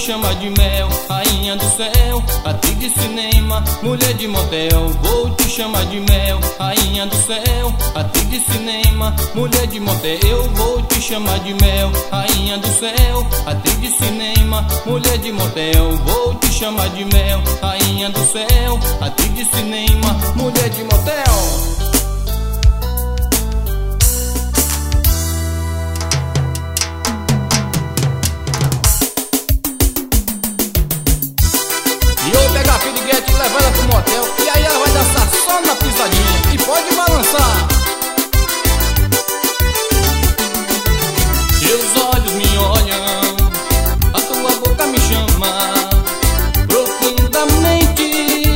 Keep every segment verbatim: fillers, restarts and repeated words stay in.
chamar de mel, rainha do céu, atriz de cinema, mulher de motel. Vou te chamar de mel, rainha do céu, atriz de cinema, mulher de motel. Eu vou te chamar de mel, rainha do céu, atriz de cinema, mulher de motel. Vou te chamar de mel, rainha do céu, atriz de cinema, mulher de motel. E eu pegar a piriguete e levar ela pro motel, e aí ela vai dançar só na pisadinha e pode balançar. Teus olhos me olham, a tua boca me chama profundamente.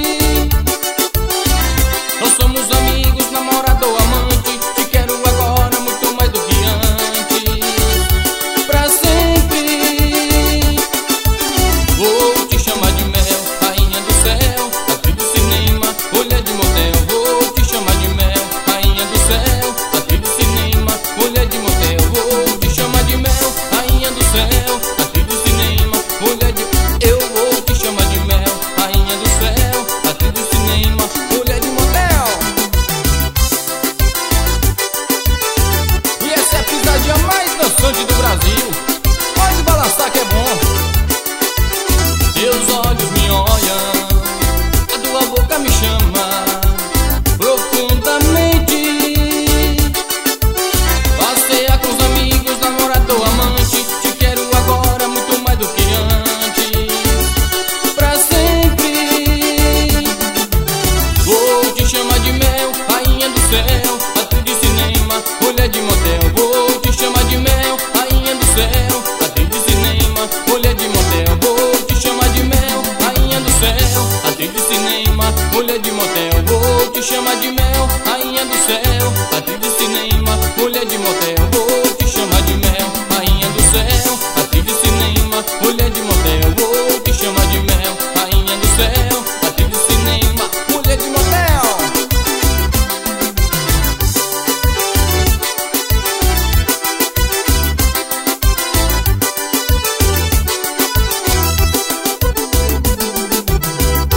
Nós somos amigos, namorado ou amante. Te quero agora muito mais do que antes, pra sempre. Vou te chamar de mel, rainha do céu, atriz de cinema, mulher de motel. Vou te chamar de mel, rainha do céu, atriz de cinema, mulher de motel. Vou te chamar de mel, rainha do céu, atriz de cinema, mulher de... Eu vou te chamar de mel, rainha do céu, atriz de cinema, mulher de motel. E essa é a pisadinha mais dançante do Brasil. Pode balançar que é bom. Teus olhos me olham, a tua boca me chama profundamente. Passeia com os amigos, namorado ou amante. Te quero agora muito mais do que antes, pra sempre. Vou te chamar de mel, rainha do céu, atriz de cinema, mulher de motel. Vou te chamar de mel, rainha do céu, atriz de cinema, mulher de motel. Vou te chamar de mel, rainha do céu, atriz de cinema, mulher de motel. Vou te chamar de mel, rainha do céu,